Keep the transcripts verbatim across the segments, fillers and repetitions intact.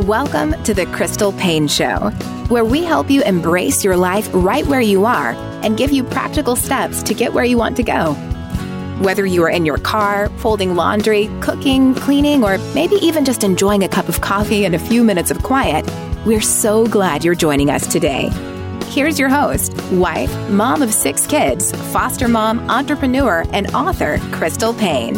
Welcome to the Crystal Paine Show, where we help you embrace your life right where you are and give you practical steps to get where you want to go. Whether you are in your car, folding laundry, cooking, cleaning, or maybe even just enjoying a cup of coffee and a few minutes of quiet, we're so glad you're joining us today. Here's your host, wife, mom of six kids, foster mom, entrepreneur, and author, Crystal Paine.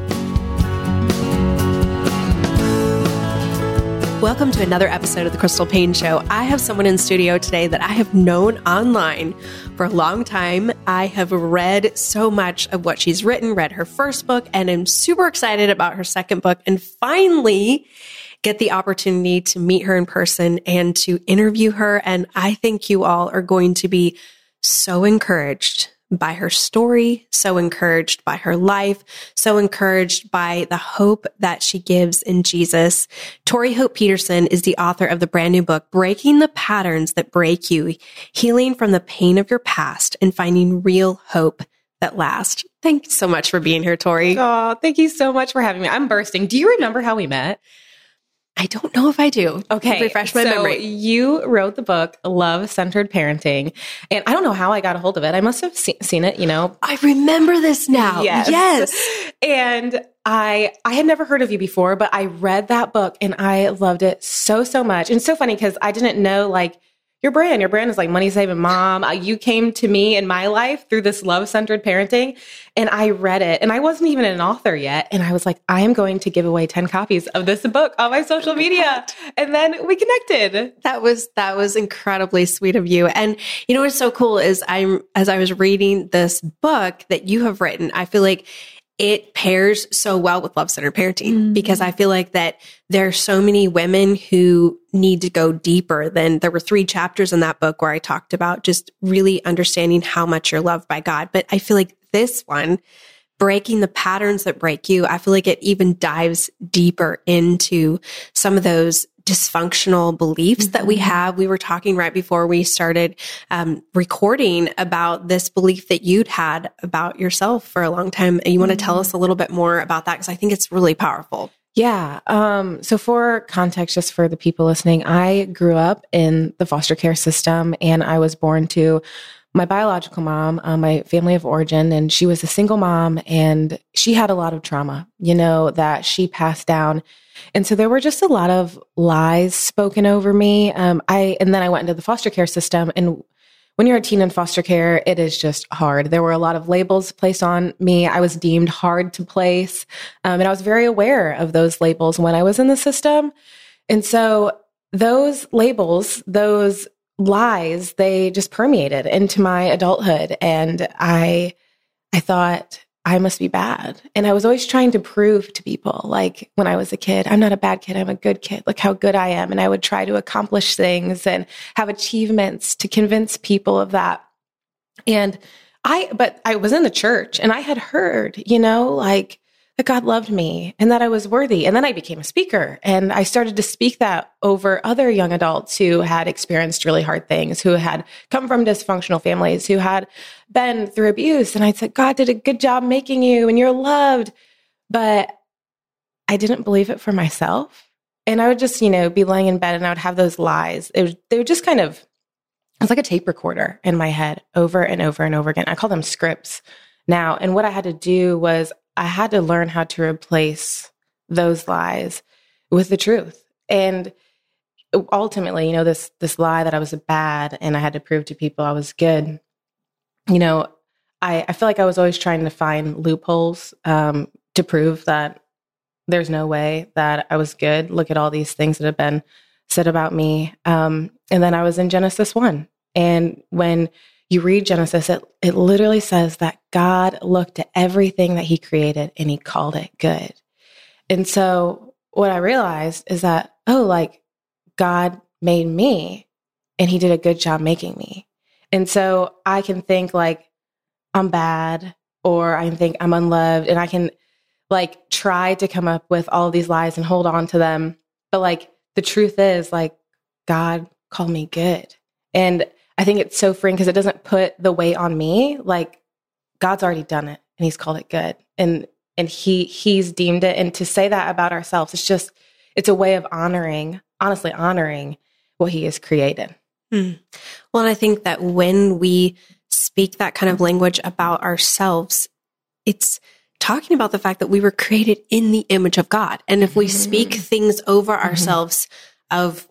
Welcome to another episode of the Crystal Paine Show. I have someone in studio today that I have known online for a long time. I have read so much of what she's written, read her first book, and I'm super excited about her second book, and finally get the opportunity to meet her in person and to interview her. And I think you all are going to be so encouraged by her story, so encouraged by her life, so encouraged by the hope that she gives in Jesus. Tori Hope Peterson is the author of the brand new book, Breaking the Patterns That Break You, Healing from the Pain of Your Past and Finding Real Hope That Lasts. Thank you so much for being here, Tori. Oh, thank you so much for having me. I'm bursting. Do you remember how we met? I don't know if I do. Okay. Refresh my so memory. You wrote the book, Love-Centered Parenting, and I don't know how I got a hold of it. I must have se- seen it, you know. I remember this now. Yes. Yes. And I I had never heard of you before, but I read that book and I loved it so, so much. And it's so funny because I didn't know, like, your brand. Your brand is like Money Saving Mom. Uh, you came to me in my life through this love-centered parenting, and I read it, and I wasn't even an author yet. And I was like, I am going to give away ten copies of this book on my social media. And then we connected. That was, that was incredibly sweet of you. And you know, what's so cool is I'm, as I was reading this book that you have written, I feel like it pairs so well with love-centered parenting mm. because I feel like that there are so many women who need to go deeper than there were three chapters in that book where I talked about just really understanding how much you're loved by God. But I feel like this one, Breaking the Patterns That Break You, I feel like it even dives deeper into some of those dysfunctional beliefs mm-hmm. that we have. We were talking right before we started um, recording about this belief that you'd had about yourself for a long time. And you want to mm-hmm. tell us a little bit more about that? Because I think it's really powerful. Yeah. Um, so for context, just for the people listening, I grew up in the foster care system, and I was born to my biological mom, uh, my family of origin, and she was a single mom, and she had a lot of trauma, you know, that she passed down. And so there were just a lot of lies spoken over me. Um, I, and then I went into the foster care system, and when you're a teen in foster care, it is just hard. There were a lot of labels placed on me. I was deemed hard to place. Um, and I was very aware of those labels when I was in the system. And so those labels, those lies, they just permeated into my adulthood. And I, I thought I must be bad. And I was always trying to prove to people, like when I was a kid, I'm not a bad kid. I'm a good kid. Look how good I am. And I would try to accomplish things and have achievements to convince people of that. And I, but I was in the church and I had heard, you know, like that God loved me and that I was worthy. And then I became a speaker, and I started to speak that over other young adults who had experienced really hard things, who had come from dysfunctional families, who had been through abuse. And I said, God did a good job making you and you're loved. But I didn't believe it for myself. And I would just, you know, be laying in bed and I would have those lies. It was, they would just kind of, it was like a tape recorder in my head over and over and over again. I call them scripts now. And what I had to do was I had to learn how to replace those lies with the truth. And ultimately, you know, this, this lie that I was bad and I had to prove to people I was good, you know, I, I feel like I was always trying to find loopholes um, to prove that there's no way that I was good. Look at all these things that have been said about me. Um, and then I was in Genesis one. And when you read Genesis, it, it literally says that God looked at everything that he created and he called it good. And so what I realized is that, oh, like God made me and he did a good job making me. And so I can think like I'm bad, or I can think I'm unloved, and I can like try to come up with all these lies and hold on to them. But like the truth is, like, God called me good. And I think it's so freeing because it doesn't put the weight on me. Like God's already done it and he's called it good. And, and he, he's deemed it. And to say that about ourselves, it's just, it's a way of honoring honestly honoring what he has created. Mm. Well, and I think that when we speak that kind of language about ourselves, it's talking about the fact that we were created in the image of God. And if we speak things over mm-hmm. ourselves of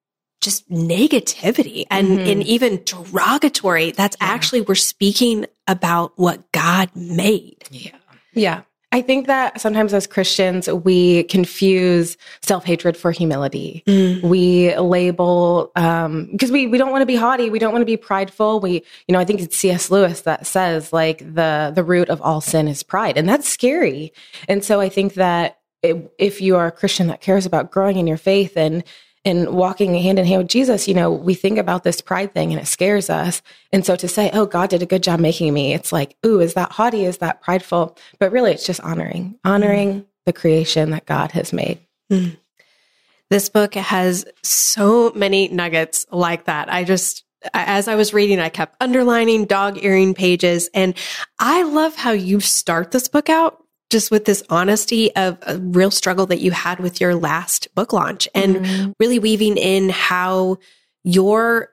just negativity and, mm-hmm. and even derogatory, that's yeah. actually, we're speaking about what God made. Yeah. Yeah. I think that sometimes as Christians, we confuse self-hatred for humility. Mm. We label, um, because we, we don't want to be haughty. We don't want to be prideful. We, you know, I think it's C S Lewis that says like the, the root of all sin is pride, and that's scary. And so I think that it, if you are a Christian that cares about growing in your faith and and walking hand in hand with Jesus, you know, we think about this pride thing and it scares us. And so to say, oh, God did a good job making me, it's like, ooh, is that haughty? Is that prideful? But really, it's just honoring, honoring mm. the creation that God has made. Mm. This book has so many nuggets like that. I just, as I was reading, I kept underlining, dog-earing pages. And I love how you start this book out just with this honesty of a real struggle that you had with your last book launch, and mm-hmm. really weaving in how your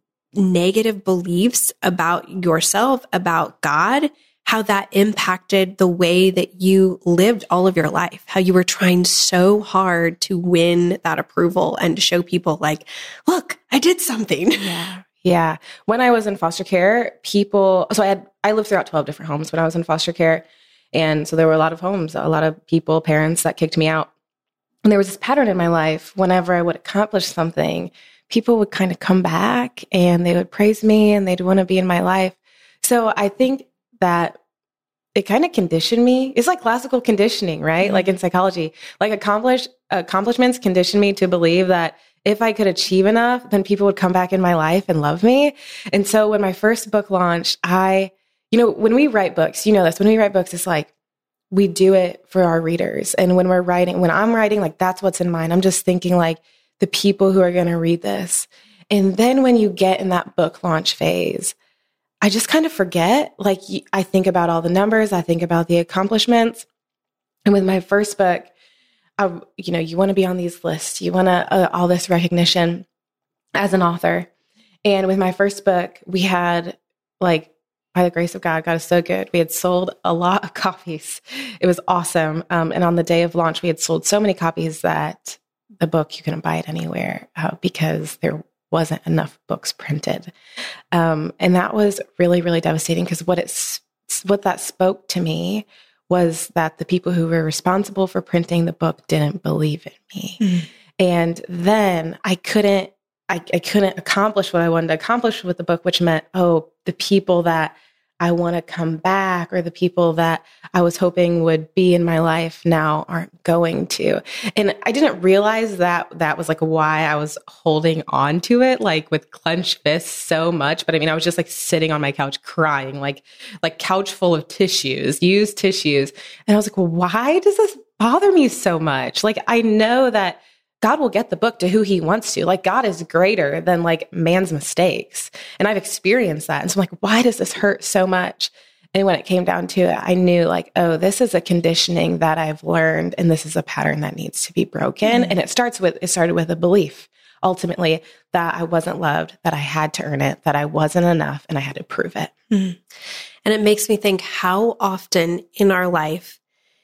negative beliefs about yourself, about God, how that impacted the way that you lived all of your life, how you were trying so hard to win that approval and to show people like, look, I did something. Yeah. Yeah. When I was in foster care, people, so I had, I lived throughout twelve different homes when I was in foster care. And so there were a lot of homes, a lot of people, parents that kicked me out. And there was this pattern in my life. Whenever I would accomplish something, people would kind of come back and they would praise me and they'd want to be in my life. So I think that it kind of conditioned me. It's like classical conditioning, right? Mm-hmm. Like in psychology, like accomplish accomplishments conditioned me to believe that if I could achieve enough, then people would come back in my life and love me. And so when my first book launched, I You know, when we write books, you know this, when we write books, it's like we do it for our readers. And when we're writing, when I'm writing, like that's what's in mind. I'm just thinking like the people who are going to read this. And then when you get in that book launch phase, I just kind of forget. Like I think about all the numbers, I think about the accomplishments. And with my first book, I, you know, you want to be on these lists, you want to, uh, all this recognition as an author. And with my first book, we had like, by the grace of God, God is so good. We had sold a lot of copies. It was awesome. Um, and on the day of launch, we had sold so many copies that the book, you couldn't buy it anywhere uh, because there wasn't enough books printed. Um, and that was really, really devastating because what it's, what that spoke to me was that the people who were responsible for printing the book didn't believe in me. Mm. And then I couldn't I, I couldn't accomplish what I wanted to accomplish with the book, which meant, oh, the people that I want to come back or the people that I was hoping would be in my life now aren't going to. And I didn't realize that that was like why I was holding on to it, like with clenched fists so much. But I mean, I was just like sitting on my couch crying, like, like couch full of tissues, used tissues. And I was like, well, why does this bother me so much? Like, I know that God will get the book to who he wants to. Like God is greater than like man's mistakes. And I've experienced that. And so I'm like, why does this hurt so much? And when it came down to it, I knew like, oh, this is a conditioning that I've learned. And this is a pattern that needs to be broken. Mm-hmm. And it starts with, it started with a belief ultimately that I wasn't loved, that I had to earn it, that I wasn't enough, and I had to prove it. Mm-hmm. And it makes me think how often in our life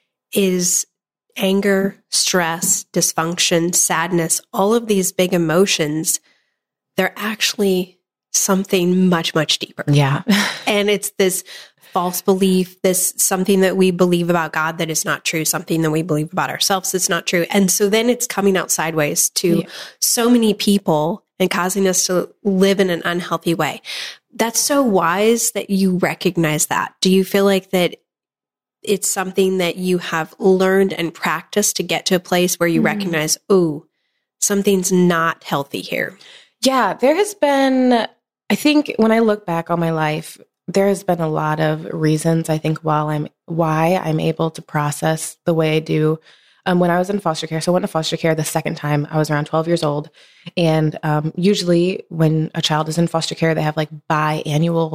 is anger, stress, dysfunction, sadness, all of these big emotions, they're actually something much, much deeper. Yeah. And it's this false belief, this something that we believe about God that is not true, something that we believe about ourselves that's not true. And so then it's coming out sideways to yeah. so many people and causing us to live in an unhealthy way. That's so wise that you recognize that. Do you feel like that it's something that you have learned and practiced to get to a place where you mm. recognize, oh, something's not healthy here? Yeah, there has been, I think when I look back on my life, there has been a lot of reasons, I think, while I'm, why I'm able to process the way I do. Um, when I was in foster care, so I went to foster care the second time, I was around twelve years old. And um, usually when a child is in foster care, they have like biannual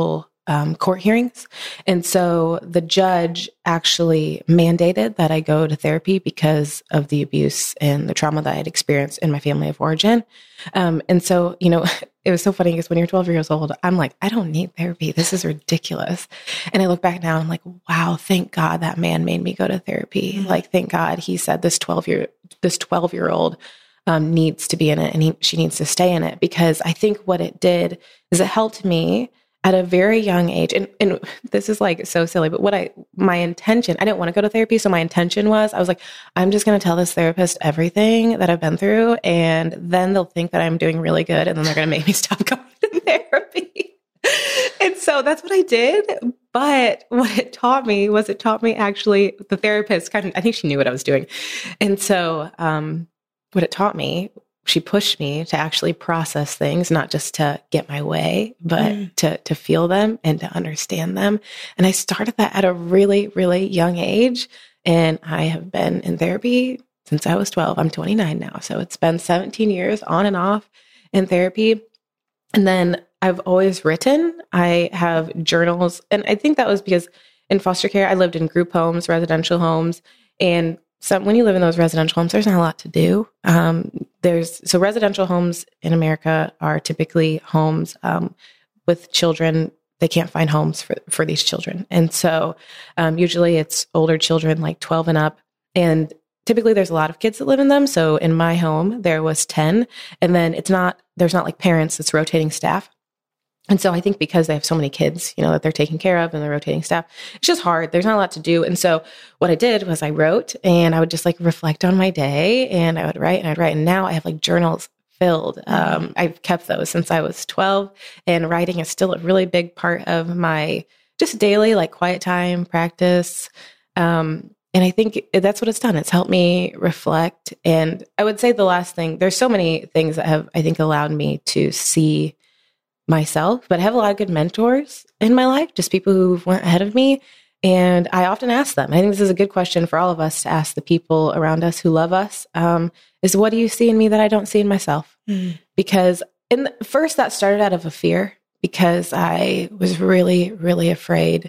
um, court hearings. And so the judge actually mandated that I go to therapy because of the abuse and the trauma that I had experienced in my family of origin. Um, and so, you know, it was so funny because when you're twelve years old, I'm like, I don't need therapy. This is ridiculous. And I look back now, I'm like, wow, thank God that man made me go to therapy. Mm-hmm. Like, thank God he said this twelve year, this twelve year old um, needs to be in it and he, she needs to stay in it, because I think what it did is it helped me at a very young age. And, and this is like so silly, but what I, my intention, I didn't want to go to therapy. So my intention was, I was like, I'm just going to tell this therapist everything that I've been through. And then they'll think that I'm doing really good. And then they're going to make me stop going to therapy. And so that's what I did. But what it taught me was it taught me actually, the therapist kind of, I think she knew what I was doing. And so um, what it taught me, she pushed me to actually process things, not just to get my way, but mm. to to feel them and to understand them. And I started that at a really, really young age. And I have been in therapy since I was twelve. I'm twenty-nine now. So it's been seventeen years on and off in therapy. And then I've always written. I have journals. And I think that was because in foster care, I lived in group homes, residential homes, and So when you live in those residential homes, there's not a lot to do. Um, there's so residential homes in America are typically homes um, with children. They can't find homes for, for these children. And so um, usually it's older children like twelve and up. And typically there's a lot of kids that live in them. So in my home, there was ten. And then it's not, there's not like parents, it's rotating staff. And so I think because they have so many kids, you know, that they're taking care of and they're rotating staff, it's just hard. There's not a lot to do. And so what I did was I wrote, and I would just like reflect on my day, and I would write and I'd write. And now I have like journals filled. Um, I've kept those since I was twelve, and writing is still a really big part of my just daily, like quiet time practice. Um, and I think that's what it's done. It's helped me reflect. And I would say the last thing, there's so many things that have, I think, allowed me to see myself, but I have a lot of good mentors in my life, just people who went ahead of me. And I often ask them, I think this is a good question for all of us to ask the people around us who love us, um, is what do you see in me that I don't see in myself? Mm. Because in the, first that started out of a fear, because I was really, really afraid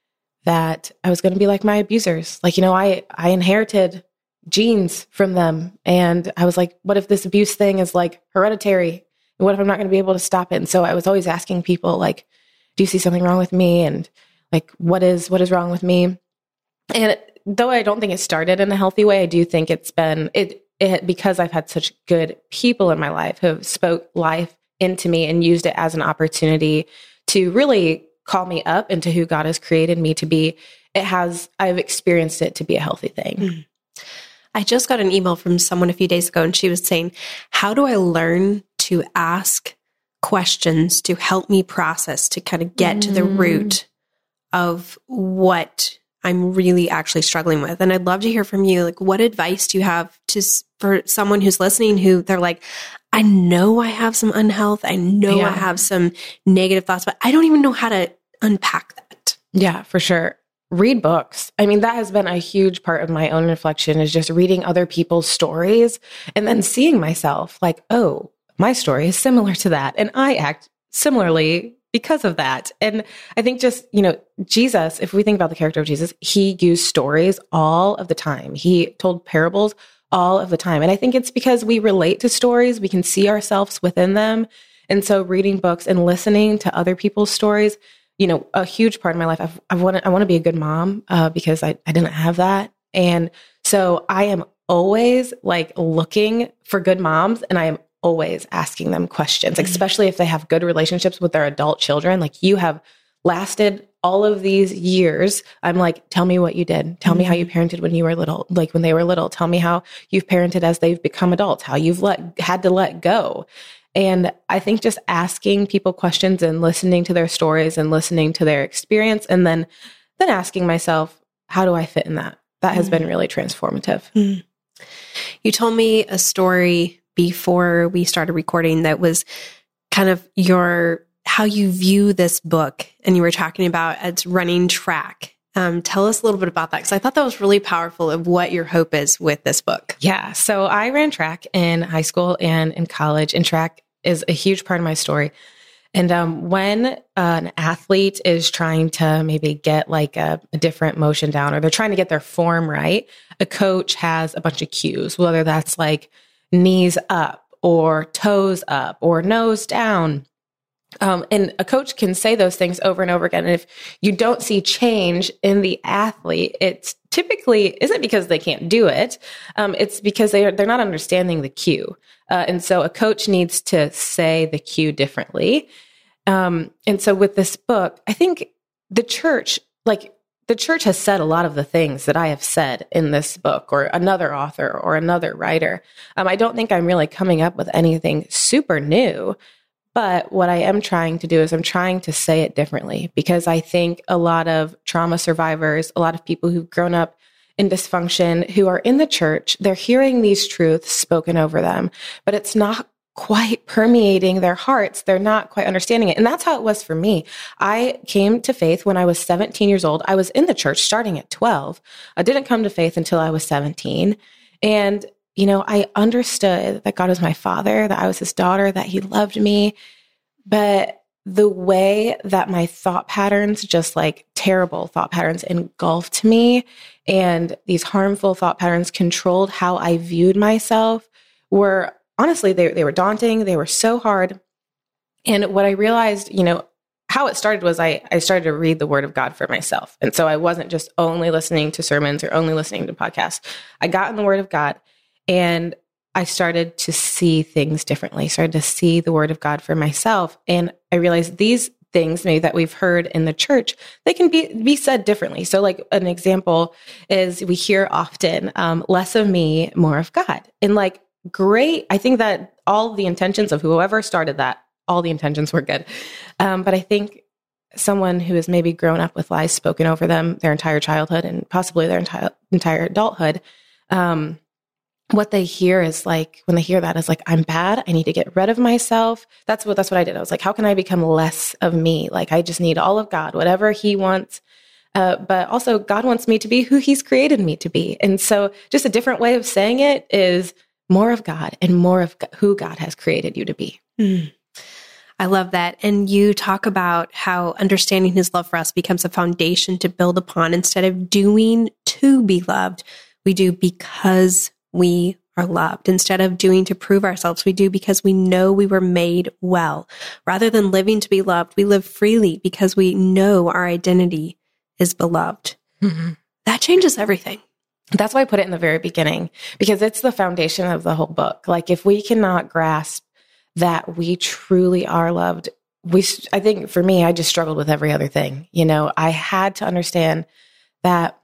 that I was going to be like my abusers. Like, you know, I, I inherited genes from them. And I was like, what if this abuse thing is like hereditary? What if I'm not going to be able to stop it? And so I was always asking people, like, do you see something wrong with me? And like, what is, what is wrong with me? And though I don't think it started in a healthy way, I do think it's been, it, it, because I've had such good people in my life who have spoke life into me and used it as an opportunity to really call me up into who God has created me to be. It has, I've experienced it to be a healthy thing. Mm. I just got an email from someone a few days ago, and she was saying, how do I learn to ask questions to help me process, to kind of get mm. to the root of what I'm really actually struggling with? And I'd love to hear from you. Like, what advice do you have to, for someone who's listening, who they're like, I know I have some unhealth. I know yeah. I have some negative thoughts, but I don't even know how to unpack that. Yeah, for sure. Read books. I mean, that has been a huge part of my own reflection, is just reading other people's stories and then seeing myself like, oh, my story is similar to that. And I act similarly because of that. And I think just, you know, Jesus, if we think about the character of Jesus, he used stories all of the time. He told parables all of the time. And I think it's because we relate to stories. We can see ourselves within them. And so reading books and listening to other people's stories, you know, a huge part of my life, I've, I've wanted, I want to be a good mom uh, because I, I didn't have that. And so I am always like looking for good moms, and I am always asking them questions, mm-hmm. especially if they have good relationships with their adult children. Like, you have lasted all of these years. I'm like, tell me what you did. Tell mm-hmm. me how you parented when you were little, like when they were little. Tell me how you've parented as they've become adults, how you've let, had to let go. And I think just asking people questions and listening to their stories and listening to their experience, and then, then asking myself, how do I fit in that? That has mm-hmm. been really transformative. Mm-hmm. You told me a story before we started recording that was kind of your, how you view this book, and you were talking about it's running track. Um, tell us a little bit about that, because I thought that was really powerful of what your hope is with this book. Yeah. So I ran track in high school and in college, and track is a huge part of my story. And um, when uh, an athlete is trying to maybe get like a, a different motion down, or they're trying to get their form right, a coach has a bunch of cues, whether that's like knees up or toes up or nose down. Um, and a coach can say those things over and over again. And if you don't see change in the athlete, it's typically isn't because they can't do it. Um, it's because they are, they're not understanding the cue. Uh, and so a coach needs to say the cue differently. Um, and so with this book, I think the church, like the church has said a lot of the things that I have said in this book, or another author or another writer. Um, I don't think I'm really coming up with anything super new. But what I am trying to do is I'm trying to say it differently, because I think a lot of trauma survivors, a lot of people who've grown up in dysfunction, who are in the church, they're hearing these truths spoken over them, but it's not quite permeating their hearts. They're not quite understanding it. And that's how it was for me. I came to faith when I was seventeen years old. I was in the church starting at twelve. I didn't come to faith until I was seventeen. And you know, I understood that God was my father, that I was his daughter, that he loved me. But the way that my thought patterns, just like terrible thought patterns, engulfed me, and these harmful thought patterns controlled how I viewed myself, were honestly, they, they were daunting. They were so hard. And what I realized, you know, how it started was I, I started to read the Word of God for myself. And so I wasn't just only listening to sermons or only listening to podcasts. I got in the Word of God, and I started to see things differently, started to see the Word of God for myself. And I realized these things maybe that we've heard in the church, they can be, be said differently. So like an example is we hear often, um, less of me, more of God. And like, great. I think that all the intentions of whoever started that, all the intentions were good. Um, but I think someone who has maybe grown up with lies spoken over them their entire childhood and possibly their entire, entire adulthood, um, what they hear is like, when they hear that is like, I'm bad. I need to get rid of myself. That's what, that's what I did. I was like, how can I become less of me? Like, I just need all of God, whatever he wants. Uh, but also God wants me to be who he's created me to be. And so just a different way of saying it is more of God and more of who God has created you to be. Mm. I love that. And you talk about how understanding his love for us becomes a foundation to build upon. Instead of doing to be loved, we do because we are loved. Instead of doing to prove ourselves, we do because we know we were made well. Rather than living to be loved, we live freely because we know our identity is beloved. Mm-hmm. That changes everything. That's why I put it in the very beginning, because it's the foundation of the whole book. Like, if we cannot grasp that we truly are loved, we, I think for me, I just struggled with every other thing. You know, I had to understand that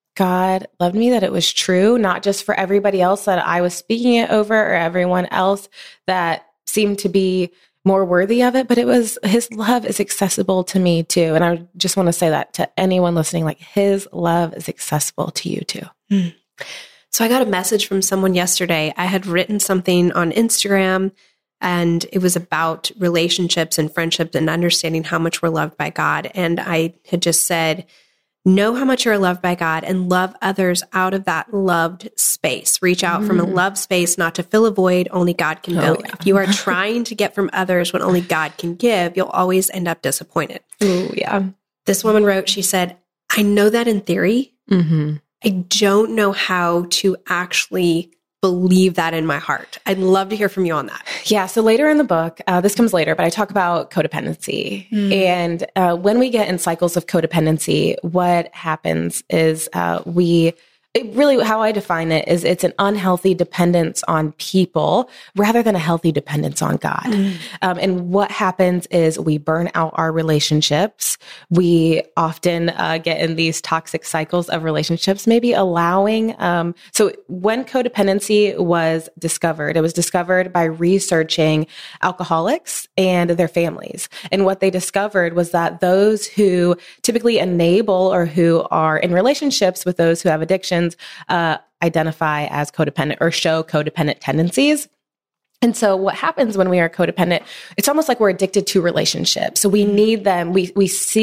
God loved me, that it was true, not just for everybody else that I was speaking it over, or everyone else that seemed to be more worthy of it, but it was his love is accessible to me too. And I just want to say that to anyone listening, like, his love is accessible to you too. Mm. So I got a message from someone yesterday. I had written something on Instagram, and it was about relationships and friendships and understanding how much we're loved by God. And I had just said, know how much you're loved by God and love others out of that loved space. Reach out mm. from a love space, not to fill a void only God can fill. Oh, yeah. If you are trying to get from others what only God can give, you'll always end up disappointed. Ooh, yeah. This woman wrote, she said, I know that in theory. Mm-hmm. I don't know how to actually believe that in my heart. I'd love to hear from you on that. Yeah. So later in the book, uh, this comes later, but I talk about codependency. Mm. And uh, when we get in cycles of codependency, what happens is uh, we... It really, how I define it is it's an unhealthy dependence on people rather than a healthy dependence on God. Mm. Um, and what happens is we burn out our relationships. We often uh, get in these toxic cycles of relationships, maybe allowing. Um, so when codependency was discovered, it was discovered by researching alcoholics and their families. And what they discovered was that those who typically enable or who are in relationships with those who have addictions Uh, identify as codependent or show codependent tendencies. And so what happens when we are codependent, it's almost like we're addicted to relationships. So we need them. We, we seek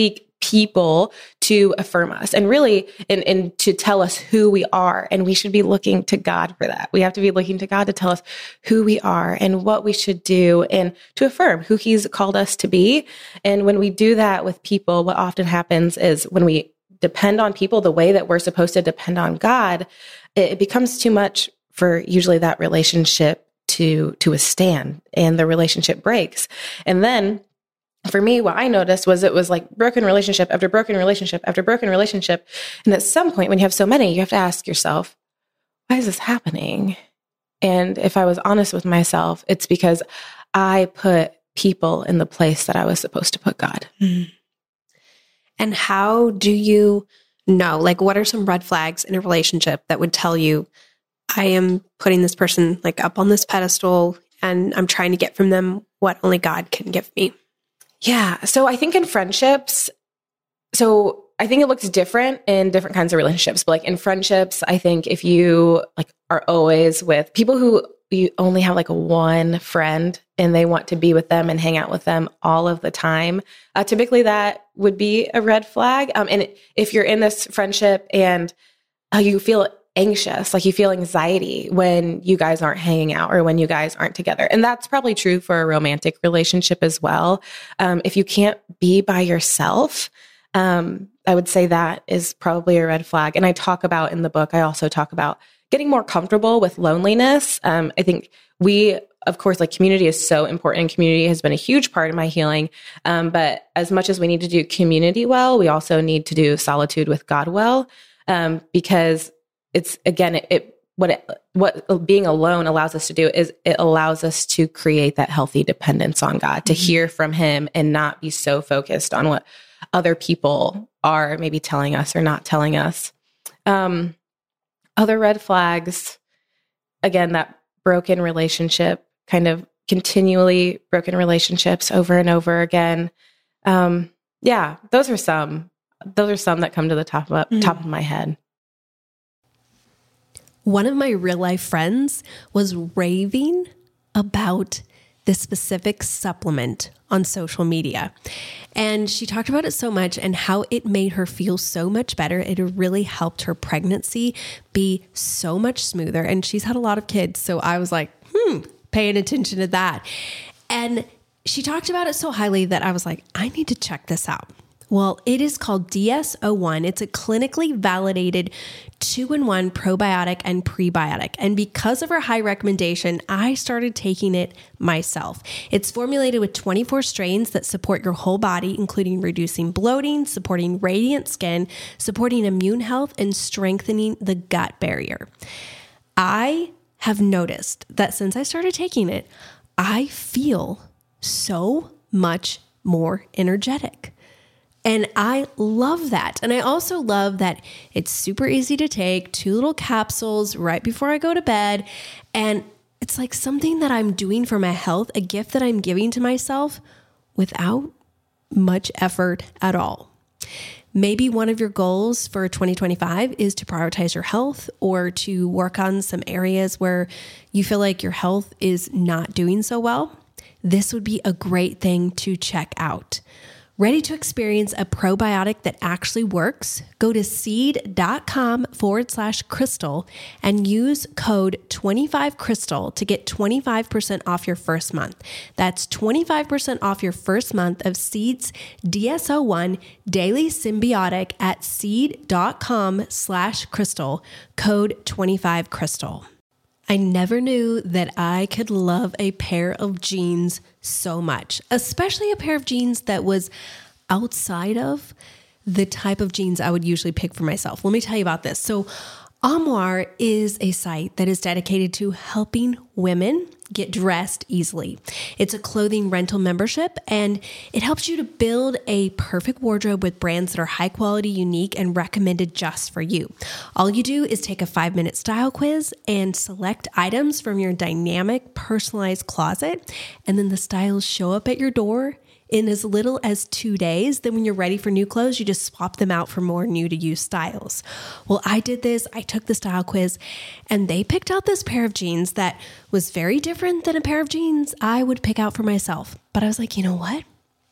people to affirm us and really, and, and to tell us who we are. And we should be looking to God for that. We have to be looking to God to tell us who we are and what we should do and to affirm who he's called us to be. And when we do that with people, what often happens is when we depend on people the way that we're supposed to depend on God, it, it becomes too much for usually that relationship to, to withstand, and the relationship breaks. And then for me, what I noticed was it was like broken relationship after broken relationship after broken relationship. And at some point, when you have so many, you have to ask yourself, why is this happening? And if I was honest with myself, it's because I put people in the place that I was supposed to put God. Mm. And how do you know, like, what are some red flags in a relationship that would tell you, I am putting this person like up on this pedestal and I'm trying to get from them what only God can give me? Yeah. So I think in friendships, so I think it looks different in different kinds of relationships, but like in friendships, I think if you like are always with people who you only have like one friend and they want to be with them and hang out with them all of the time, uh, typically that would be a red flag. Um, and if you're in this friendship and uh, you feel anxious, like you feel anxiety when you guys aren't hanging out or when you guys aren't together. And that's probably true for a romantic relationship as well. Um, if you can't be by yourself, um, I would say that is probably a red flag. And I talk about in the book, I also talk about getting more comfortable with loneliness. Um, I think we, of course, like community is so important. Community has been a huge part of my healing. Um, but as much as we need to do community well, we also need to do solitude with God well, um, because it's again, it, it what it, what being alone allows us to do is it allows us to create that healthy dependence on God, to mm-hmm. hear from him and not be so focused on what other people are maybe telling us or not telling us. Um, other red flags, again, that broken relationship, kind of continually broken relationships over and over again. Um, yeah, those are some, those are some that come to the top of, mm-hmm. top of my head. One of my real life friends was raving about this specific supplement on social media. And she talked about it so much and how it made her feel so much better. It really helped her pregnancy be so much smoother. And she's had a lot of kids. So I was like, hmm, paying attention to that. And she talked about it so highly that I was like, I need to check this out. Well, it is called D S O one. It's a clinically validated two-in-one probiotic and prebiotic. And because of her high recommendation, I started taking it myself. It's formulated with twenty-four strains that support your whole body, including reducing bloating, supporting radiant skin, supporting immune health, and strengthening the gut barrier. I have noticed that since I started taking it, I feel so much more energetic. And I love that. And I also love that it's super easy to take, two little capsules right before I go to bed. And it's like something that I'm doing for my health, a gift that I'm giving to myself without much effort at all. Maybe one of your goals for twenty twenty-five is to prioritize your health or to work on some areas where you feel like your health is not doing so well. This would be a great thing to check out. Ready to experience a probiotic that actually works? Go to seed.com forward slash crystal and use code twenty-five crystal to get twenty-five percent off your first month. That's twenty-five percent off your first month of Seed's D S O one Daily Symbiotic at seed.com slash crystal, code twenty-five crystal. I never knew that I could love a pair of jeans so much, especially a pair of jeans that was outside of the type of jeans I would usually pick for myself. Let me tell you about this. So Armoire is a site that is dedicated to helping women get dressed easily. It's a clothing rental membership, and it helps you to build a perfect wardrobe with brands that are high quality, unique, and recommended just for you. All you do is take a five minute style quiz and select items from your dynamic, personalized closet, and then the styles show up at your door in as little as two days. Then when you're ready for new clothes, you just swap them out for more new to use styles. Well, I did this. I took the style quiz and they picked out this pair of jeans that was very different than a pair of jeans I would pick out for myself. But I was like, you know what?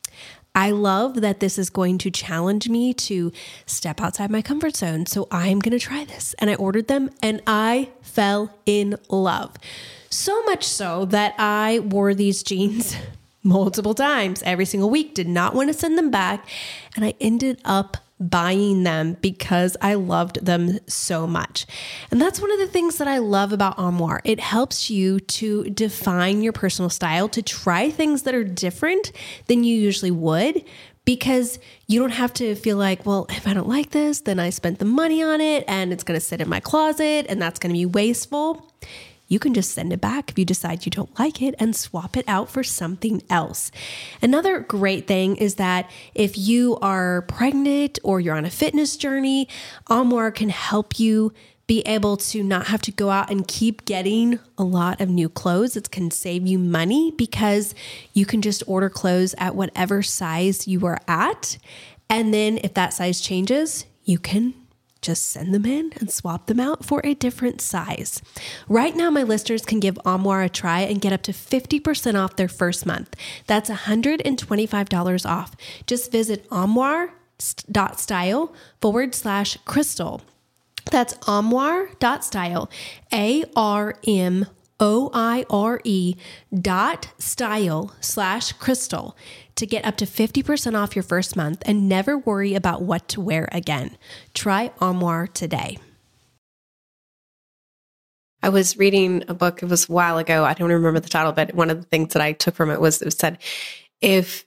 I love that this is going to challenge me to step outside my comfort zone. So I'm going to try this. And I ordered them and I fell in love. So much so that I wore these jeans multiple times every single week, did not want to send them back. And I ended up buying them because I loved them so much. And that's one of the things that I love about Armoire. It helps you to define your personal style, to try things that are different than you usually would, because you don't have to feel like, well, if I don't like this, then I spent the money on it and it's going to sit in my closet and that's going to be wasteful. You can just send it back if you decide you don't like it and swap it out for something else. Another great thing is that if you are pregnant or you're on a fitness journey, Armoire can help you be able to not have to go out and keep getting a lot of new clothes. It can save you money because you can just order clothes at whatever size you are at. And then if that size changes, you can just send them in and swap them out for a different size. Right now, my listeners can give Armoire a try and get up to fifty percent off their first month. That's one hundred twenty-five dollars off. Just visit armoire.style forward slash crystal. That's armoire.style, A R M O I R E dot style slash crystal to get up to fifty percent off your first month and never worry about what to wear again. Try Armoire today. I was reading a book, it was a while ago, I don't remember the title, but one of the things that I took from it was it said, if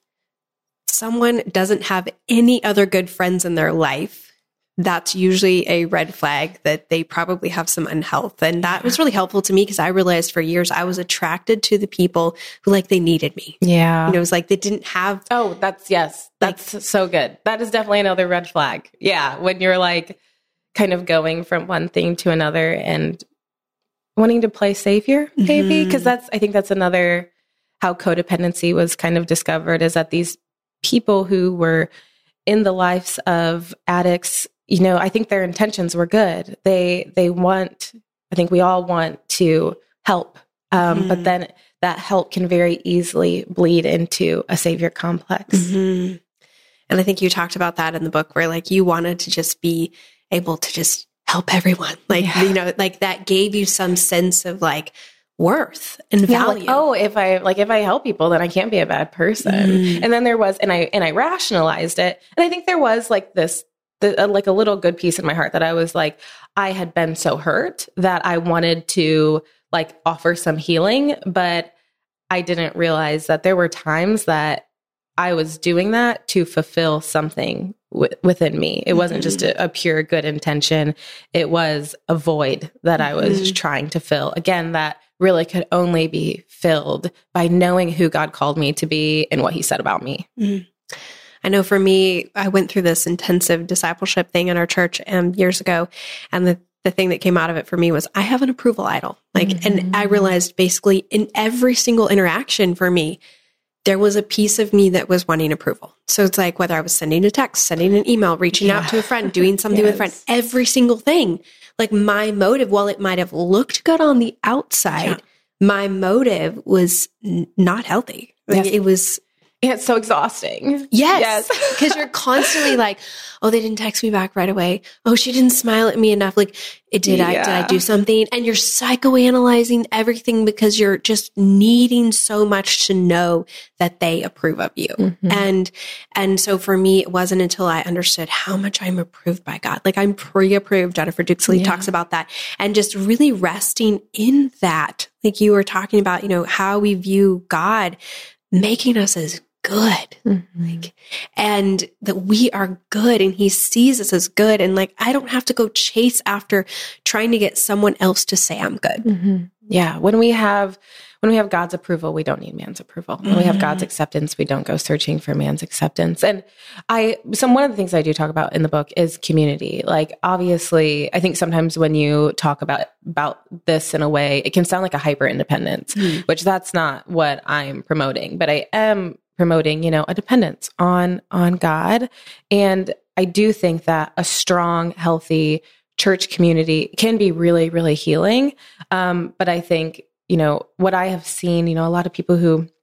someone doesn't have any other good friends in their life, that's usually a red flag that they probably have some unhealth. And that was really helpful to me because I realized for years I was attracted to the people who like they needed me. Yeah. You know, it was like they didn't have. Oh, that's, yes, that's like, so good. That is definitely another red flag. Yeah. When you're like kind of going from one thing to another and wanting to play savior, maybe. Because mm-hmm. that's, I think that's another how codependency was kind of discovered, is that these people who were in the lives of addicts, you know, I think their intentions were good. They, they want, I think we all want to help. Um, mm-hmm. But then that help can very easily bleed into a savior complex. Mm-hmm. And I think you talked about that in the book where like you wanted to just be able to just help everyone. Like, yeah. you know, like that gave you some sense of like worth and value. Yeah, like, oh, if I like, if I help people, then I can't be a bad person. Mm-hmm. And then there was, and I, and I rationalized it. And I think there was like this, The, uh, like a little good piece in my heart that I was like, I had been so hurt that I wanted to like offer some healing, but I didn't realize that there were times that I was doing that to fulfill something w- within me. It mm-hmm. wasn't just a, a pure good intention. It was a void that I was mm-hmm. trying to fill. Again, that really could only be filled by knowing who God called me to be and what he said about me. Mm-hmm. I know for me, I went through this intensive discipleship thing in our church um, years ago. And the, the thing that came out of it for me was I have an approval idol. Like, mm-hmm. and I realized basically in every single interaction for me, there was a piece of me that was wanting approval. So it's like whether I was sending a text, sending an email, reaching yeah. out to a friend, doing something yes. with a friend, every single thing. Like my motive, while it might have looked good on the outside, yeah. my motive was n- not healthy. Like yes. it was... Yeah, it's so exhausting. Yes. Because yes. you're constantly like, oh, they didn't text me back right away. Oh, she didn't smile at me enough. Like, it did yeah. I did I do something? And you're psychoanalyzing everything because you're just needing so much to know that they approve of you. Mm-hmm. And and so for me, it wasn't until I understood how much I'm approved by God. Like I'm pre-approved. Jennifer Duxley yeah. talks about that. And just really resting in that. Like you were talking about, you know, how we view God making us as good. Mm-hmm. Like, and that we are good and he sees us as good. And like, I don't have to go chase after trying to get someone else to say I'm good. Mm-hmm. Yeah. When we have, when we have God's approval, we don't need man's approval. When mm-hmm. we have God's acceptance, we don't go searching for man's acceptance. And I, some, one of the things I do talk about in the book is community. Like, obviously, I think sometimes when you talk about, about this in a way, it can sound like a hyper independence, mm-hmm. which that's not what I'm promoting, but I am promoting, you know, a dependence on, on God. And I do think that a strong, healthy church community can be really, really healing. Um, but I think, you know, what I have seen, you know, a lot of people who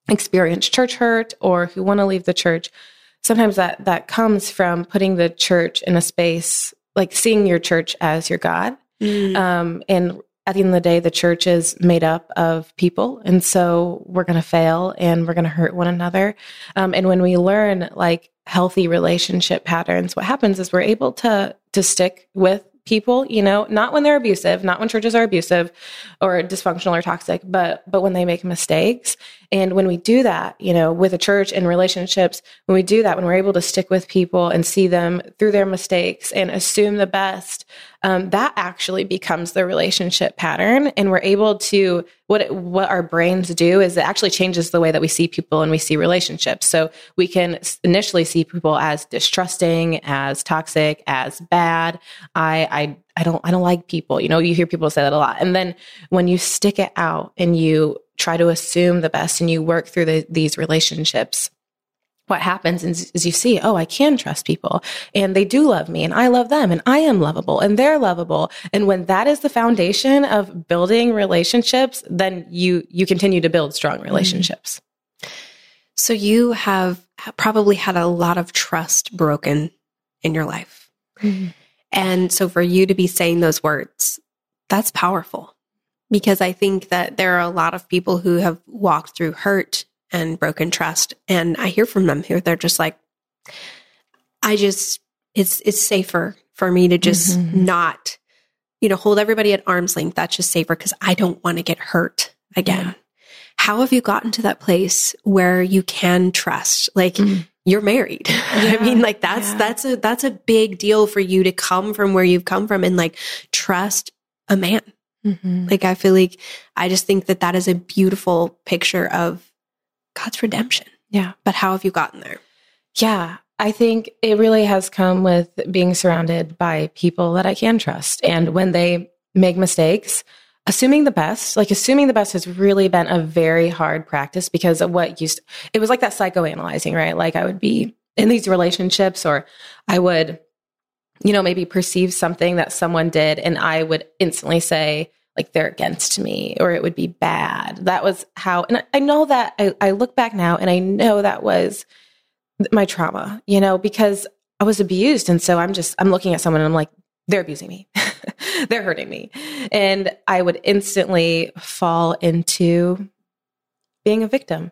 experienced church hurt or who want to leave the church, sometimes that that comes from putting the church in a space, like seeing your church as your God. Mm. Um, and at the end of the day, the church is made up of people. And so we're going to fail and we're going to hurt one another. Um, and when we learn like healthy relationship patterns, what happens is we're able to to stick with people, you know, not when they're abusive, not when churches are abusive or dysfunctional or toxic, but but when they make mistakes. And when we do that, you know, with a church and relationships, when we do that, when we're able to stick with people and see them through their mistakes and assume the best, um, that actually becomes the relationship pattern. And we're able to, what it, what our brains do is it actually changes the way that we see people and we see relationships. So we can initially see people as distrusting, as toxic, as bad. I, I, I don't, I don't like people. You know, you hear people say that a lot. And then when you stick it out and you try to assume the best and you work through the, these relationships, what happens is, is you see, oh, I can trust people and they do love me and I love them and I am lovable and they're lovable. And when that is the foundation of building relationships, then you, you continue to build strong relationships. So you have probably had a lot of trust broken in your life. Mm-hmm. And so for you to be saying those words, that's powerful, because I think that there are a lot of people who have walked through hurt and broken trust. And I hear from them who they're just like, I just, it's, it's safer for me to just mm-hmm. not, you know, hold everybody at arm's length. That's just safer because I don't want to get hurt again. Yeah. How have you gotten to that place where you can trust? Like, mm. you're married. Yeah, I mean, like that's, yeah. that's a, that's a big deal for you to come from where you've come from and like trust a man. Mm-hmm. Like, I feel like, I just think that that is a beautiful picture of God's redemption. Yeah. But how have you gotten there? Yeah. I think it really has come with being surrounded by people that I can trust. And when they make mistakes, assuming the best, like assuming the best has really been a very hard practice because of what used, it was like that psychoanalyzing, right? Like I would be in these relationships or I would, you know, maybe perceive something that someone did and I would instantly say like they're against me or it would be bad. That was how, and I know that I, I look back now and I know that was my trauma, you know, because I was abused. And so I'm just, I'm looking at someone and I'm like, they're abusing me. They're hurting me. And I would instantly fall into being a victim.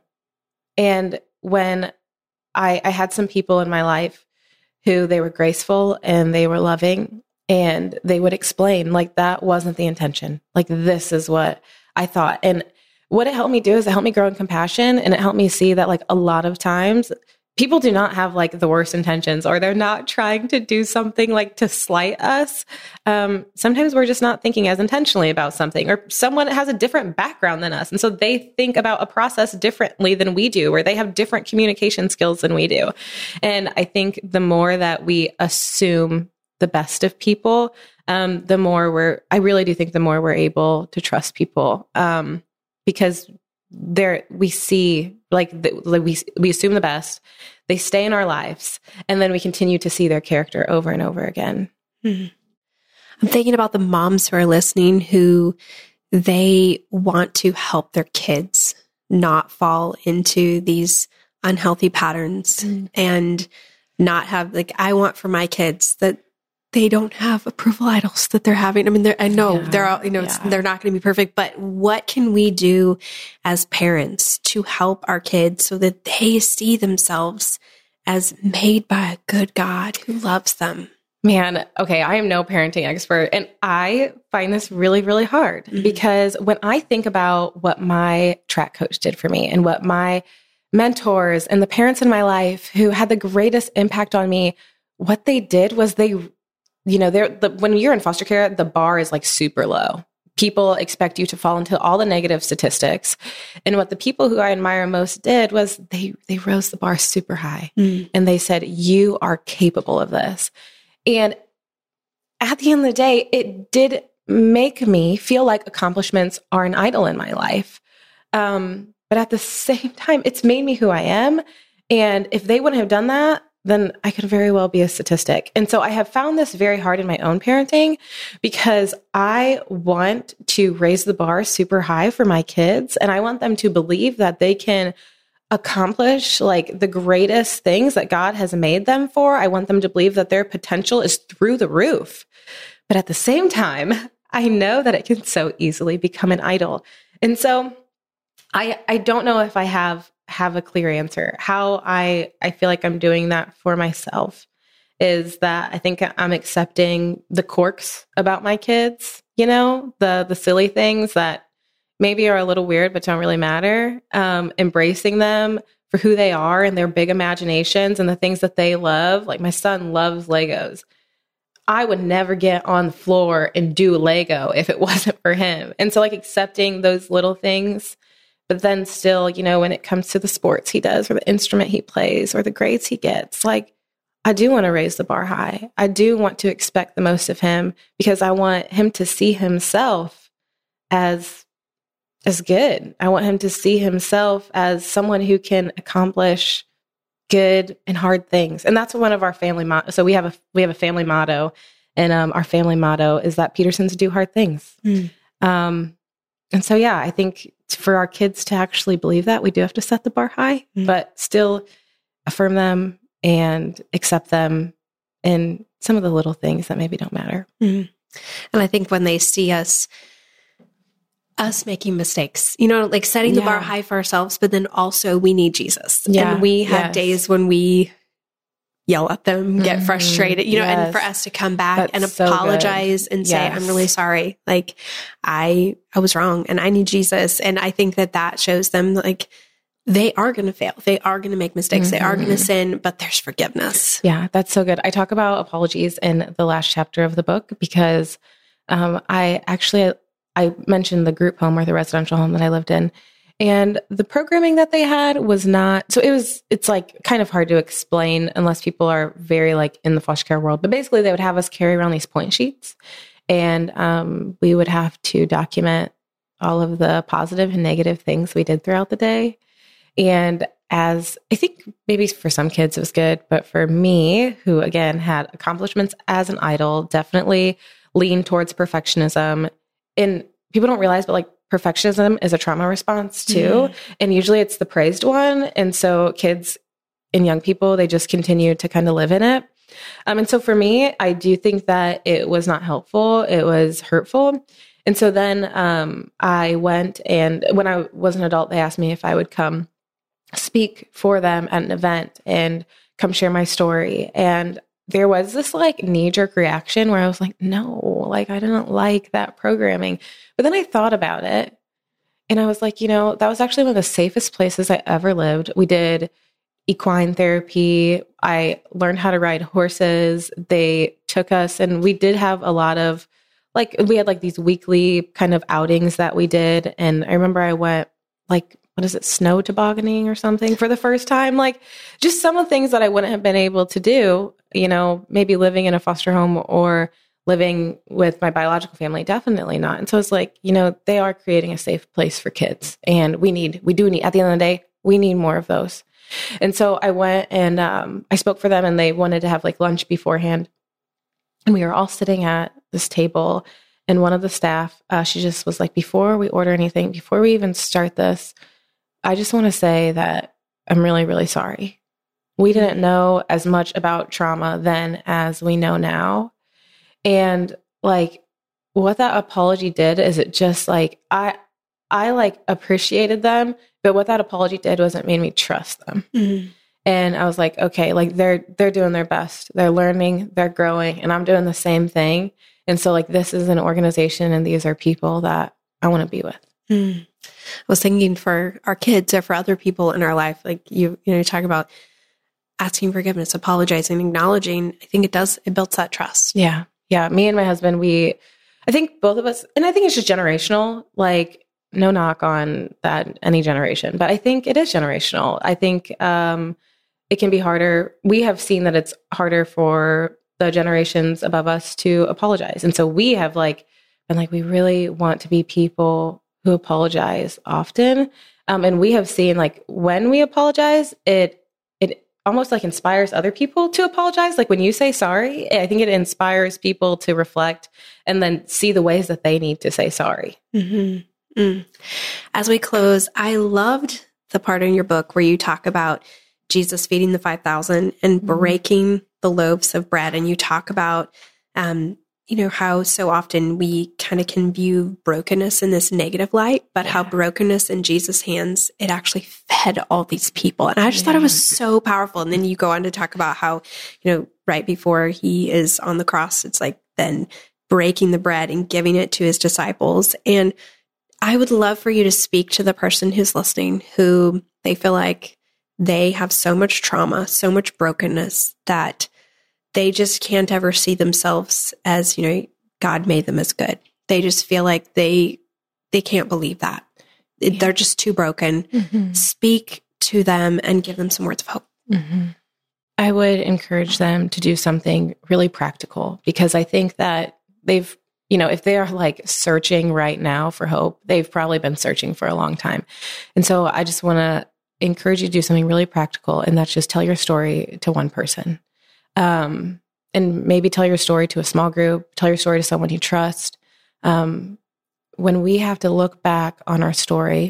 And when I, I had some people in my life who they were graceful and they were loving and they would explain like that wasn't the intention. Like this is what I thought. And what it helped me do is it helped me grow in compassion and it helped me see that like a lot of times people do not have like the worst intentions or they're not trying to do something like to slight us. Um, sometimes we're just not thinking as intentionally about something or someone has a different background than us. And so they think about a process differently than we do, or they have different communication skills than we do. And I think the more that we assume the best of people, um, the more we're, I really do think the more we're able to trust people, um, because there we see like, the, like we we assume the best, they stay in our lives, and then we continue to see their character over and over again. Mm-hmm. I'm thinking about the moms who are listening who they want to help their kids not fall into these unhealthy patterns mm-hmm. and not have like, I want for my kids that they don't have approval idols that they're having. I mean, I know yeah, they're all, you know, yeah. it's, they're not going to be perfect, but what can we do as parents to help our kids so that they see themselves as made by a good God who loves them? Man, okay, I am no parenting expert, and I find this really, really hard mm-hmm. because when I think about what my track coach did for me and what my mentors and the parents in my life who had the greatest impact on me, what they did was they You know, they're, the, when you're in foster care, the bar is like super low. People expect you to fall into all the negative statistics. And what the people who I admire most did was they, they rose the bar super high. Mm. And they said, you are capable of this. And at the end of the day, it did make me feel like accomplishments are an idol in my life. Um, but at the same time, it's made me who I am. And if they wouldn't have done that, then I could very well be a statistic. And so I have found this very hard in my own parenting because I want to raise the bar super high for my kids. And I want them to believe that they can accomplish like the greatest things that God has made them for. I want them to believe that their potential is through the roof. But at the same time, I know that it can so easily become an idol. And so I I don't know if I have have a clear answer. How I I feel like I'm doing that for myself is that I think I'm accepting the quirks about my kids, you know, the the silly things that maybe are a little weird, but don't really matter. Um, embracing them for who they are and their big imaginations and the things that they love. Like my son loves Legos. I would never get on the floor and do Lego if it wasn't for him. And so like accepting those little things, but then still, you know, when it comes to the sports he does or the instrument he plays or the grades he gets, like I do want to raise the bar high. I do want to expect the most of him because I want him to see himself as as good. I want him to see himself as someone who can accomplish good and hard things. And that's one of our family motto. So we have a we have a family motto, and um, our family motto is that Petersons do hard things. Mm. Um, and so, yeah, I think for our kids to actually believe that, we do have to set the bar high, mm. but still affirm them and accept them in some of the little things that maybe don't matter. Mm. And I think when they see us, us making mistakes, you know, like setting the yeah. bar high for ourselves, but then also we need Jesus. Yeah. And we have yes. days when we yell at them, get mm-hmm. frustrated, you know, yes. and for us to come back That's and apologize so and say, yes. I'm really sorry. Like I, I was wrong and I need Jesus. And I think that that shows them like they are going to fail. They are going to make mistakes. Mm-hmm. They are going to sin, but there's forgiveness. Yeah. That's so good. I talk about apologies in the last chapter of the book because um, I actually, I mentioned the group home or the residential home that I lived in, and the programming that they had was not, so it was, it's like kind of hard to explain unless people are very like in the foster care world, but basically they would have us carry around these point sheets and um, we would have to document all of the positive and negative things we did throughout the day. And as I think maybe for some kids it was good, but for me, who again had accomplishments as an idol, definitely leaned towards perfectionism. And people don't realize, but like perfectionism is a trauma response too. Mm. And usually it's the praised one. And so kids and young people, they just continue to kind of live in it. Um, and so for me, I do think that it was not helpful. It was hurtful. And so then um, I went, and when I was an adult, they asked me if I would come speak for them at an event and come share my story. And there was this like knee-jerk reaction where I was like, no, like I didn't like that programming. But then I thought about it and I was like, you know, that was actually one of the safest places I ever lived. We did equine therapy. I learned how to ride horses. They took us, and we did have a lot of like, we had like these weekly kind of outings that we did. And I remember I went like, what is it, snow tobogganing or something for the first time? Like just some of the things that I wouldn't have been able to do, you know, maybe living in a foster home or living with my biological family, definitely not. And so it's like, you know, they are creating a safe place for kids, and we need, we do need, at the end of the day, we need more of those. And so I went and um, I spoke for them, and they wanted to have like lunch beforehand. And we were all sitting at this table, and one of the staff, uh, she just was like, before we order anything, before we even start this, I just want to say that I'm really, really sorry. We didn't know as much about trauma then as we know now. And like what that apology did is it just like, I, I like appreciated them, but what that apology did was it made me trust them. Mm-hmm. And I was like, okay, like they're, they're doing their best. They're learning, they're growing, and I'm doing the same thing. And so like, this is an organization and these are people that I want to be with. Mm. I was thinking for our kids or for other people in our life, like you, you know, you talk about asking forgiveness, apologizing, acknowledging. I think it does, it builds that trust. Yeah. Yeah. Me and my husband, we, I think both of us, and I think it's just generational, like no knock on that, any generation, but I think it is generational. I think um, it can be harder. We have seen that it's harder for the generations above us to apologize. And so we have like been like, we really want to be people who apologize often. Um, and we have seen like when we apologize, it, it almost like inspires other people to apologize. Like when you say sorry, I think it inspires people to reflect and then see the ways that they need to say sorry. Mm-hmm. Mm. As we close, I loved the part in your book where you talk about Jesus feeding the five thousand and breaking the loaves of bread. And you talk about, um, you know, how so often we kind of can view brokenness in this negative light, but yeah. how brokenness in Jesus' hands, it actually fed all these people. And I just yeah. thought it was so powerful. And then you go on to talk about how, you know, right before he is on the cross, it's like then breaking the bread and giving it to his disciples. And I would love for you to speak to the person who's listening, who they feel like they have so much trauma, so much brokenness that they just can't ever see themselves as, you know, God made them as good. They just feel like they they can't believe that. Yeah. They're just too broken. Mm-hmm. Speak to them and give them some words of hope. Mm-hmm. I would encourage them to do something really practical, because I think that they've, you know, if they are like searching right now for hope, they've probably been searching for a long time. And so I just want to encourage you to do something really practical, and that's just tell your story to one person. Um, and maybe tell your story to a small group, tell your story to someone you trust. Um, when we have to look back on our story,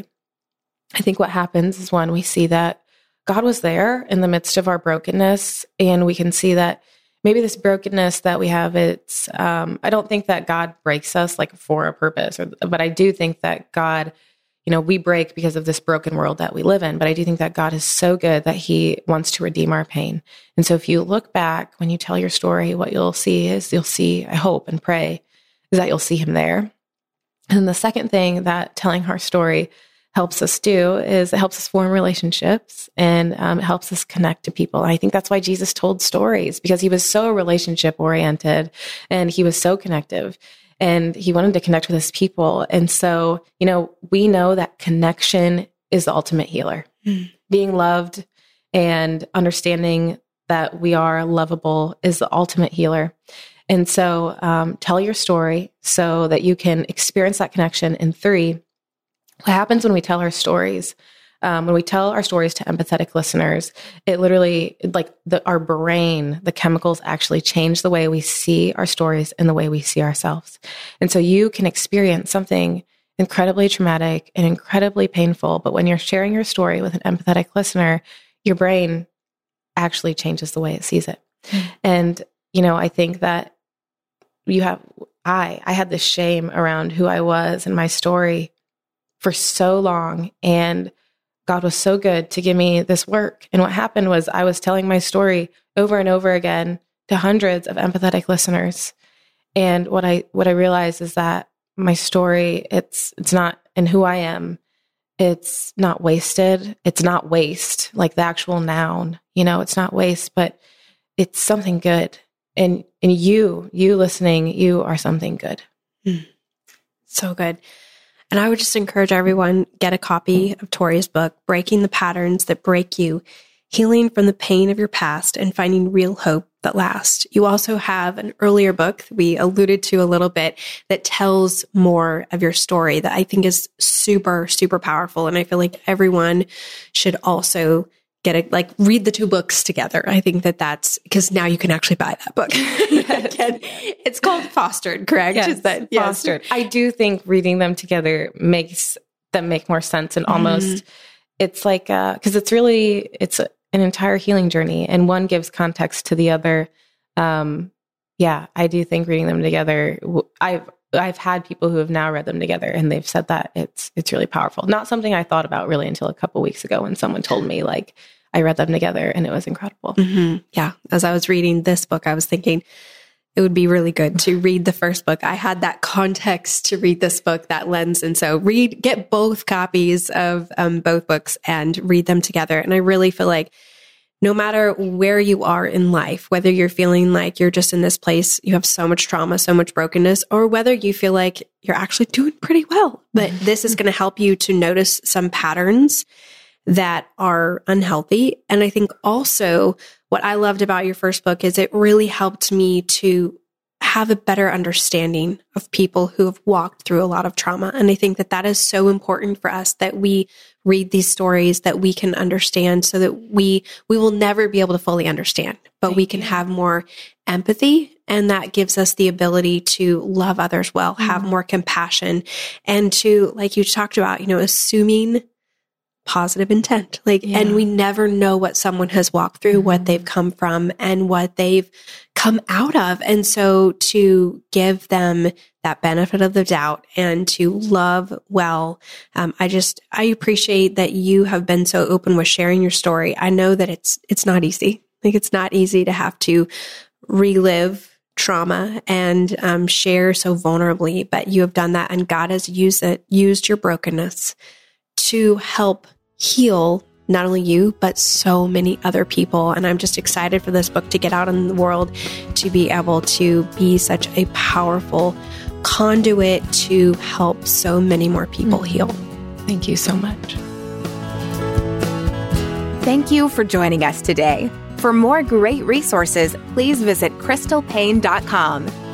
I think what happens is, one, we see that God was there in the midst of our brokenness, and we can see that maybe this brokenness that we have, it's, um, I don't think that God breaks us like for a purpose, or, but I do think that God, you know, we break because of this broken world that we live in. But I do think that God is so good that he wants to redeem our pain. And so if you look back, when you tell your story, what you'll see is you'll see, I hope and pray, is that you'll see him there. And the second thing that telling our story helps us do is it helps us form relationships, and um, it helps us connect to people. And I think that's why Jesus told stories, because he was so relationship oriented and he was so connective. And he wanted to connect with his people. And so, you know, we know that connection is the ultimate healer. Mm. Being loved and understanding that we are lovable is the ultimate healer. And so um, tell your story so that you can experience that connection. And three, what happens when we tell our stories? Um, when we tell our stories to empathetic listeners, it literally, like the, our brain, the chemicals actually change the way we see our stories and the way we see ourselves. And so you can experience something incredibly traumatic and incredibly painful, but when you're sharing your story with an empathetic listener, your brain actually changes the way it sees it. Mm-hmm. And, you know, I think that you have, I, I had this shame around who I was and my story for so long. And God was so good to give me this work. And what happened was I was telling my story over and over again to hundreds of empathetic listeners. And what I what I realized is that my story, it's it's not, and who I am, it's not wasted. It's not waste, like the actual noun, you know, it's not waste, but it's something good. And and you, you listening, you are something good. Mm. So good. And I would just encourage everyone, get a copy of Tori's book, Breaking the Patterns That Break You, Healing from the Pain of Your Past and Finding Real Hope That Lasts. You also have an earlier book that we alluded to a little bit that tells more of your story that I think is super, super powerful. And I feel like everyone should also get a, like read the two books together. I think that that's because now you can actually buy that book. Yes. It's called Fostered, correct? Yes, Is that yes. Fostered. I do think reading them together makes them make more sense, and almost mm. it's like uh because it's really it's a, an entire healing journey, and one gives context to the other. Um, yeah, I do think reading them together. I've I've had people who have now read them together, and they've said that it's it's really powerful. Not something I thought about really until a couple weeks ago when someone told me, like, I read them together and it was incredible. Mm-hmm. Yeah. As I was reading this book, I was thinking it would be really good to read the first book. I had that context to read this book, that lens. And so read, get both copies of um, both books and read them together. And I really feel like no matter where you are in life, whether you're feeling like you're just in this place, you have so much trauma, so much brokenness, or whether you feel like you're actually doing pretty well, but this is going to help you to notice some patterns that are unhealthy. And I think also what I loved about your first book is it really helped me to have a better understanding of people who have walked through a lot of trauma. And I think that that is so important for us, that we read these stories, that we can understand, so that we, we will never be able to fully understand, but Thank we can you. have more empathy. And that gives us the ability to love others well, mm-hmm. have more compassion, and to, like you talked about, you know, assuming positive intent. Like, Yeah. and we never know what someone has walked through, mm-hmm. what they've come from, and what they've come out of. And so to give them that benefit of the doubt and to love well, um, I just, I appreciate that you have been so open with sharing your story. I know that it's, it's not easy. Like, it's not easy to have to relive trauma and um, share so vulnerably, but you have done that, and God has used it, used your brokenness to help heal not only you, but so many other people. And I'm just excited for this book to get out in the world, to be able to be such a powerful conduit to help so many more people mm-hmm. heal. Thank you so much. Thank you for joining us today. For more great resources, please visit crystal paine dot com.